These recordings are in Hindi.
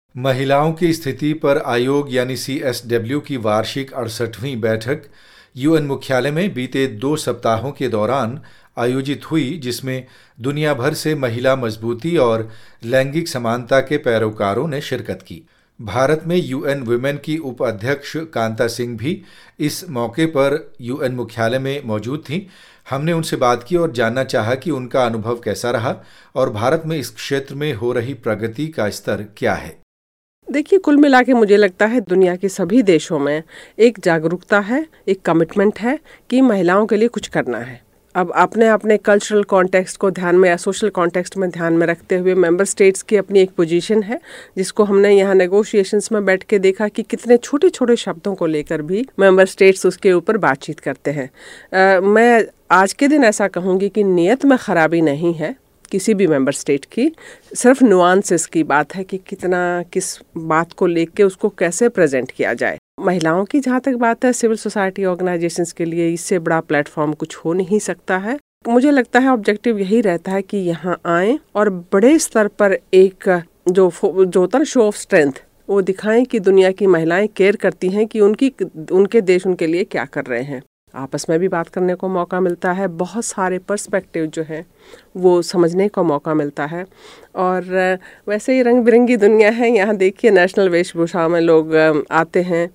महिलाओं की स्थिति पर आयोग यानी CSW की वार्षिक 68वीं बैठक यूएन मुख्यालय में बीते 2 सप्ताहों के दौरान आयोजित हुई, जिसमें दुनिया भर से महिला मजबूती और लैंगिक समानता के पैरोकारों ने शिरकत की। भारत में यूएन वुमेन की उपाध्यक्ष कांता सिंह भी इस मौके पर यूएन मुख्यालय में मौजूद थीं। हमने उनसे बात की और जानना चाहा कि उनका अनुभव कैसा रहा और भारत में इस क्षेत्र में हो रही प्रगति का स्तर क्या है। देखिए, कुल मिला के मुझे लगता है दुनिया के सभी देशों में एक जागरूकता है, एक कमिटमेंट है कि महिलाओं के लिए कुछ करना है। अब अपने कल्चरल कॉन्टेक्स्ट को ध्यान में या सोशल कॉन्टेक्स्ट में ध्यान में रखते हुए मेंबर स्टेट्स की अपनी एक पोजीशन है, जिसको हमने यहाँ नेगोशिएशंस में बैठ के देखा कि कितने छोटे छोटे शब्दों को लेकर भी मेंबर स्टेट्स उसके ऊपर बातचीत करते हैं। मैं आज के दिन ऐसा कहूँगी कि नीयत में ख़राबी नहीं है किसी भी मेंबर स्टेट की, सिर्फ नुआंसेस की बात है कि किस बात को लेके उसको कैसे प्रेजेंट किया जाए। महिलाओं की जहाँ तक बात है, सिविल सोसाइटी ऑर्गेनाइजेशंस के लिए इससे बड़ा प्लेटफॉर्म कुछ हो नहीं सकता है। मुझे लगता है ऑब्जेक्टिव यही रहता है कि यहाँ आएँ और बड़े स्तर पर एक जो होता है शो ऑफ स्ट्रेंथ वो दिखाएं कि दुनिया की महिलाएं केयर करती हैं कि उनके देश उनके लिए क्या कर रहे हैं। आपस में भी बात करने को मौका मिलता है, बहुत सारे पर्सपेक्टिव जो है वो समझने को मौका मिलता है। और वैसे ही रंग बिरंगी दुनिया है। यहाँ देखिए, नेशनल वेशभूषा में लोग आते हैं,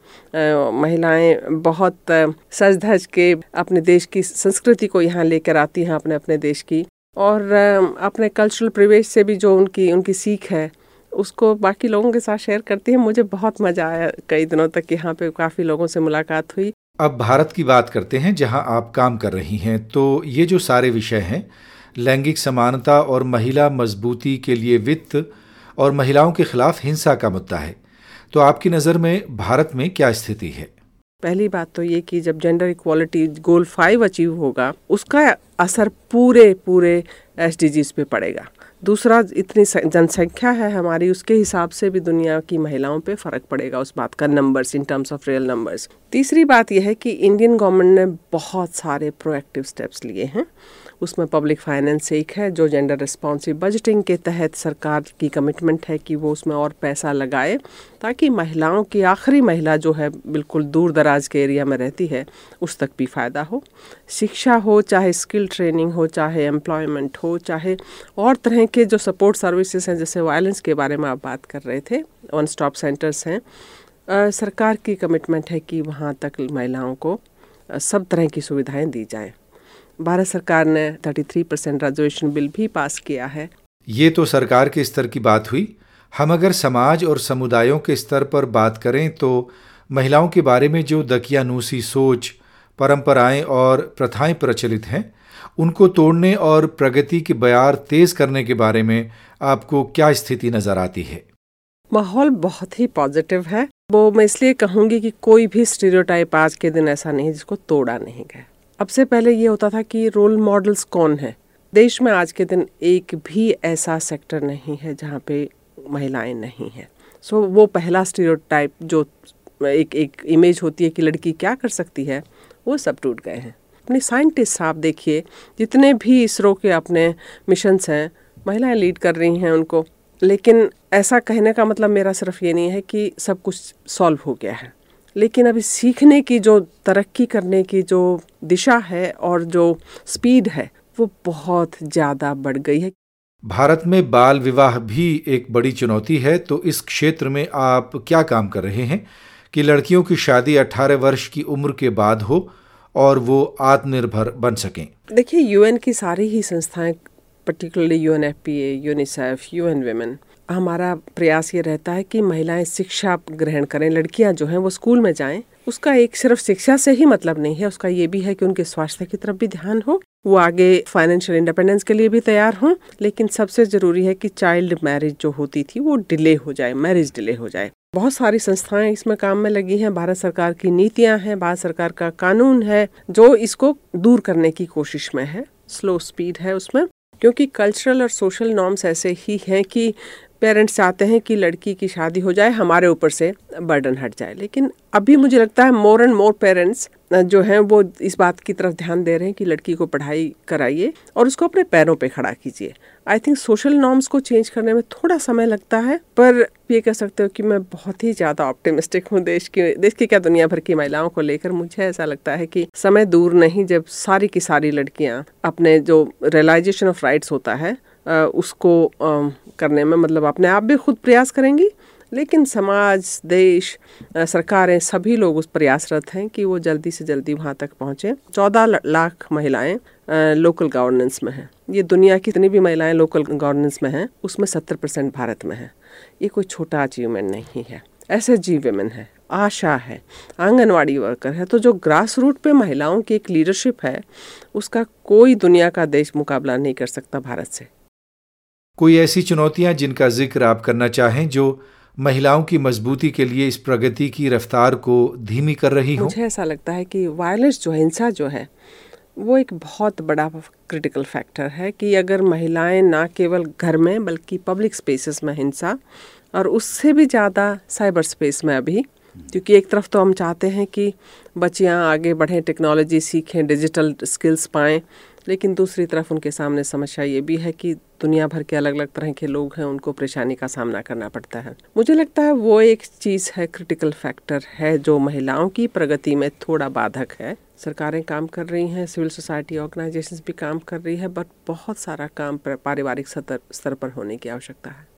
महिलाएं बहुत सज धज के अपने देश की संस्कृति को यहाँ लेकर आती हैं, अपने देश की, और अपने कल्चरल परिवेश से भी जो उनकी सीख है उसको बाकी लोगों के साथ शेयर करती हैं। मुझे बहुत मज़ा आया, कई दिनों तक यहाँ पे काफ़ी लोगों से मुलाकात हुई। अब भारत की बात करते हैं, जहां आप काम कर रही हैं। तो ये जो सारे विषय हैं, लैंगिक समानता और महिला मजबूती के लिए वित्त और महिलाओं के खिलाफ हिंसा का मुद्दा है, तो आपकी नज़र में भारत में क्या स्थिति है? पहली बात तो ये कि जब जेंडर इक्वालिटी गोल 5 अचीव होगा, उसका असर पूरे SDGs पे पड़ेगा। दूसरा, इतनी जनसंख्या है हमारी, उसके हिसाब से भी दुनिया की महिलाओं पे फ़र्क पड़ेगा उस बात का, numbers, in terms of real numbers. तीसरी बात यह है कि इंडियन गवर्नमेंट ने बहुत सारे प्रोएक्टिव स्टेप्स लिए हैं। उसमें पब्लिक फाइनेंस एक है, जो जेंडर रिस्पॉन्सिव बजटिंग के तहत सरकार की कमिटमेंट है कि वो उसमें और पैसा लगाए, ताकि महिलाओं की, आखिरी महिला जो है बिल्कुल दूर दराज के एरिया में रहती है, उस तक भी फ़ायदा हो। शिक्षा हो, चाहे स्किल ट्रेनिंग हो, चाहे एम्प्लॉयमेंट हो, चाहे और तरह के जो सपोर्ट सर्विसेज हैं, जैसे वायलेंस के बारे में आप बात कर रहे थे, वन स्टॉप सेंटर्स हैं। सरकार की कमिटमेंट है कि वहाँ तक महिलाओं को सब तरह की सुविधाएं दी जाएं। भारत सरकार ने 33% रिजर्वेशन बिल भी पास किया है। ये तो सरकार के स्तर की बात हुई। हम अगर समाज और समुदायों के स्तर पर बात करें तो महिलाओं के बारे में जो दकियानूसी सोच, परंपराएं और प्रथाएं प्रचलित हैं, उनको तोड़ने और प्रगति के बयार तेज करने के बारे में आपको क्या स्थिति नजर आती है? माहौल बहुत ही पॉजिटिव है। वो मैं इसलिए कहूँगी कि कोई भी स्टीरियोटाइप आज के दिन ऐसा नहीं है जिसको तोड़ा नहीं गया। अब से पहले ये होता था कि रोल मॉडल्स कौन है। देश में आज के दिन एक भी ऐसा सेक्टर नहीं है जहाँ पे महिलाएं नहीं हैं। सो वो पहला स्टीरियोटाइप जो एक इमेज होती है कि लड़की क्या कर सकती है, वो सब टूट गए हैं। अपने साइंटिस्ट आप देखिए, जितने भी इसरो के अपने मिशंस हैं, महिलाएं लीड कर रही हैं उनको। लेकिन ऐसा कहने का मतलब मेरा सिर्फ ये नहीं है कि सब कुछ सॉल्व हो गया है, लेकिन अभी सीखने की, जो तरक्की करने की जो दिशा है और जो स्पीड है, वो बहुत ज़्यादा बढ़ गई है। भारत में बाल विवाह भी एक बड़ी चुनौती है, तो इस क्षेत्र में आप क्या काम कर रहे हैं कि लड़कियों की शादी 18 वर्ष की उम्र के बाद हो और वो आत्मनिर्भर बन सकें? देखिए, यूएन की सारी ही संस्थाएं, particularly UNFPA, UNICEF, UN Women, हमारा प्रयास ये रहता है कि महिलाएं शिक्षा ग्रहण करें। लड़कियां जो हैं वो स्कूल में जाएं। उसका एक सिर्फ शिक्षा से ही मतलब नहीं है, उसका ये भी है कि उनके स्वास्थ्य की तरफ भी ध्यान हो, वो आगे फाइनेंशियल इंडिपेंडेंस के लिए भी तैयार हों। लेकिन सबसे ज़रूरी है कि चाइल्ड मैरिज जो होती थी वो डिले हो जाए, मैरिज डिले हो जाए। बहुत सारी संस्थाएं इसमें काम में लगी हैं। भारत सरकार की नीतियां हैं, भारत सरकार का कानून है जो इसको दूर करने की कोशिश में है। स्लो स्पीड है उसमें, क्योंकि कल्चरल और सोशल नॉर्म्स ऐसे ही हैं कि पेरेंट्स चाहते हैं कि लड़की की शादी हो जाए, हमारे ऊपर से बर्डन हट जाए। लेकिन अभी मुझे लगता है मोर एंड मोर पेरेंट्स जो हैं वो इस बात की तरफ ध्यान दे रहे हैं कि लड़की को पढ़ाई कराइए और उसको अपने पैरों पे खड़ा कीजिए। आई थिंक सोशल नॉर्म्स को चेंज करने में थोड़ा समय लगता है, पर ये कह सकते हो कि मैं बहुत ही ज़्यादा ऑप्टिमिस्टिक हूँ देश की क्या दुनिया भर की महिलाओं को लेकर। मुझे ऐसा लगता है कि समय दूर नहीं जब सारी की सारी लड़कियाँ अपने जो रियलाइजेशन ऑफ राइट्स होता है उसको करने में मतलब अपने आप भी खुद प्रयास करेंगी, लेकिन समाज, देश, सरकारें सभी लोग उस प्रयासरत हैं कि वो जल्दी से जल्दी वहाँ तक पहुँचें। 14 लाख महिलाएं लोकल गवर्नेंस में हैं। ये दुनिया की जितनी भी महिलाएं लोकल गवर्नेंस में हैं उसमें 70% भारत में हैं। ये कोई छोटा अचीवमेंट नहीं है। SHG विमेन है, आशा है, आंगनवाड़ी वर्कर है। तो जो ग्रास रूट पे महिलाओं की एक लीडरशिप है उसका कोई दुनिया का देश मुकाबला नहीं कर सकता भारत से। कोई ऐसी चुनौतियां जिनका जिक्र आप करना चाहें जो महिलाओं की मजबूती के लिए इस प्रगति की रफ्तार को धीमी कर रही हो? मुझे ऐसा लगता है कि वायलेंस जो हिंसा जो है वो एक बहुत बड़ा क्रिटिकल फैक्टर है कि अगर महिलाएं ना केवल घर में बल्कि पब्लिक स्पेसेस में हिंसा और उससे भी ज़्यादा साइबर स्पेस में अभी, क्योंकि एक तरफ तो हम चाहते हैं कि बच्चियां आगे बढ़ें, टेक्नोलॉजी सीखें, डिजिटल स्किल्स पाएं, लेकिन दूसरी तरफ उनके सामने समस्या ये भी है कि दुनिया भर के अलग अलग तरह के लोग हैं, उनको परेशानी का सामना करना पड़ता है। मुझे लगता है वो एक चीज़ है, क्रिटिकल फैक्टर है जो महिलाओं की प्रगति में थोड़ा बाधक है। सरकारें काम कर रही हैं, सिविल सोसाइटी ऑर्गेनाइजेशंस भी काम कर रही है, बट बहुत सारा काम पारिवारिक स्तर पर होने की आवश्यकता है।